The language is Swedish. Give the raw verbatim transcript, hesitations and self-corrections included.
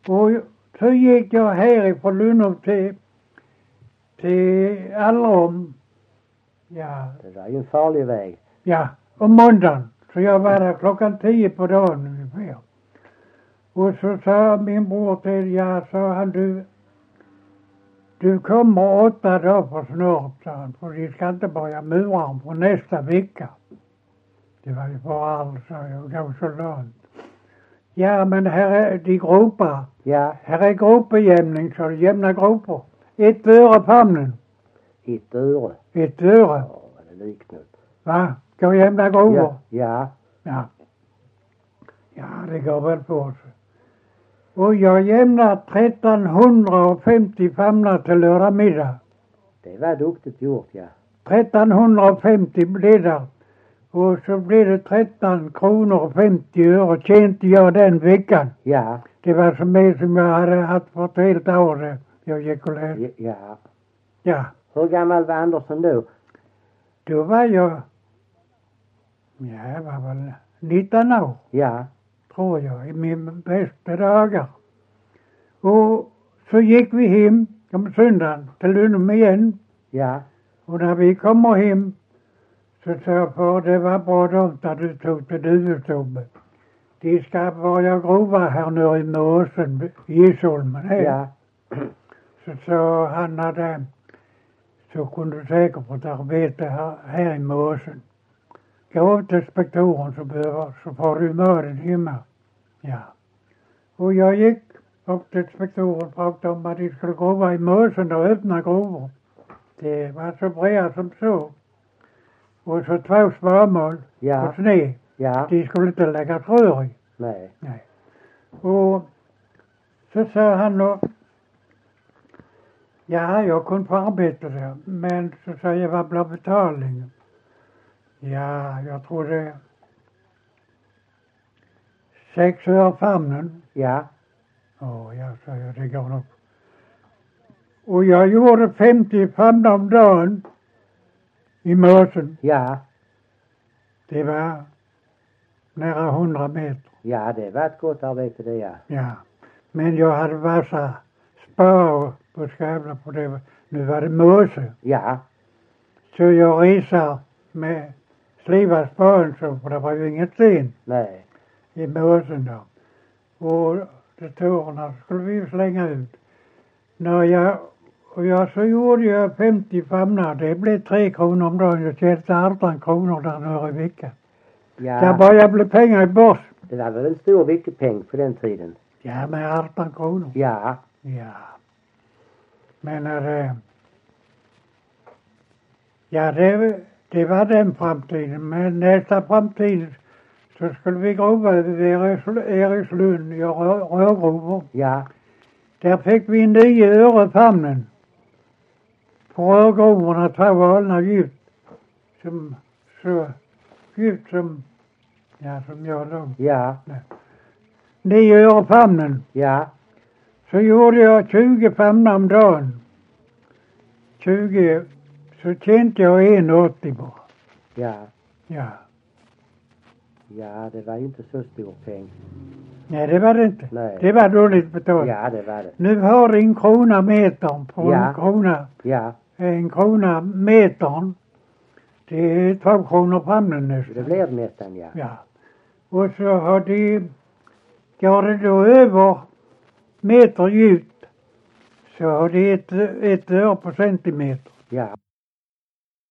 Och så gick jag härifrån Lunum till, till Allrom. Ja. Det var ju en farlig väg. Ja, om måndagen. Så jag var där klockan tio på dagen ungefär. Och så sa min bror till, ja, sa han, du, du kommer åtta dagar för snart, sa han, för de ska inte börja mura om på nästa vecka. Det var ju bara alls, sa jag, gå så långt. Ja, men här är de gropar. Ja. Här är gropejämning, så det jämna gropar. Ett öre famnen. Ett öre. Ett öre. Ja, vad det liknat. Va? Gå jämna gropar? Ja. Ja. Ja. Ja, det går väl på sig. Och jag jämnar trettonhundrafemtio famnar till lördag middag. Det var duktigt gjort, ja. trettonhundrafemtio blev det. Och så blev det tretton kronor och femtio öre tjänade jag den veckan. Ja. Det var så mycket som jag hade haft för ett helt år. Jag gick och läste. Ja. Ja. Hur gammal var Andersson då? Då var jag, ja, jag var väl nitton år. Ja. Tror jag, i min bästa dagar. Och så gick vi hem om söndagen till Lunum igen. Ja. Och när vi kommer hem så sa jag, för det var bra dumt att du tog till Duvestommet. De ska börja grova här nere i Måsen, i Isholmen. Här. Ja. Så sa han att så kunde du säkert få ett arbete här, här i Måsen. Gå till spektoren så, behöver, så får du maten hemma. Ja. Och jag gick upp till spektoren och pratade om att de skulle grova i Måsen och öppna grovor. Det var så bred som så. Och så två småmål Ja. på sned. Ja. De skulle inte lägga rör i. Nej. Nej. Och så sa han då, ja, jag kunde få arbeta där. Men så sa jag, vad blir betalningen? Ja, jag tror det sex öre famnen. Ja. Ja, jag sa jag, det går nog. Och jag gjorde femtio famnar om dagen i Måsen. Ja. Det var nära hundra meter. Ja, det var ett gott arbete det, ja. Ja. Men jag hade vassa spår på Skavla på det. Nu var det Måse. Ja. Så jag resar med sliva spån så, för det var ju inget sten Nej. i Måsen då. Och datorerna skulle vi slänga ut. När jag, och jag så gjorde jag femtio famnar. Det blev tre kronor om dagen. Jag tjänade arton kronor där nere i veckan. Ja. Där började bli pengar i börs. Det var väl en stor veckopeng på den tiden. Ja, med arton kronor. Ja. Ja. Men äh, ja, det, det var den framtiden. Men nästa framtid så skulle vi grova över Erikslund, göra rörgrovor. Ja. Där fick vi nio öre famnen. På rörgrovorna två valna gift. Som, så, gift som, ja, som jag då. Ja. Nio öre famnen. Ja. Så gjorde jag tjugo famnar om dagen. tjugo, så tjänade jag en åttio bara. Ja. Ja. Ja, det var ju inte så stor peng. Nej, det var det inte. Nej. Det var dåligt betalt. Ja, det var det. Nu har det en krona metern på Ja. en krona. Ja. En krona metern. Det är två kronor famnen nästan. Det blev nästan, ja. Ja. Och så har de, går det då över meter djupt så har det ett, ett öre på centimeter. Ja.